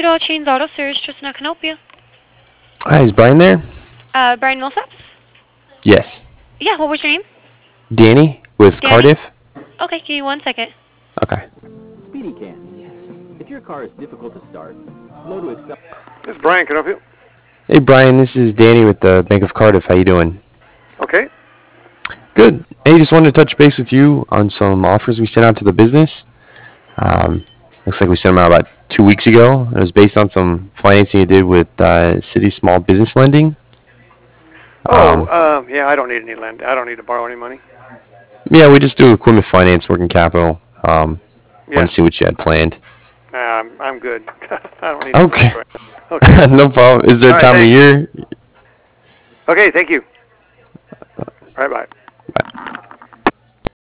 All Chains Auto Service. Tristan, I can help you. Hi, is Brian there? Brian Millsaps? Yes. Yeah, what was your name? Danny with Danny? Cardiff? Okay, give me 1 second. Okay. Speedy can. If your car is difficult to start, slow to accelerate. This is Brian. Can I help you? Hey, Brian, this is Danny with the Bank of Cardiff. How you doing? Okay. Good. Hey, just wanted to touch base with you on some offers we sent out to the business. Looks like we sent them out about 2 weeks ago. It was based on some financing you did with City Small Business Lending. Yeah, I don't need any lend. I don't need to borrow any money. Yeah, we just do equipment finance, working capital. Yeah. Want to see what you had planned. I'm good. I don't need Okay. any Okay. No problem. Is there All a right, time of thanks. year? Okay, thank you. All right, bye.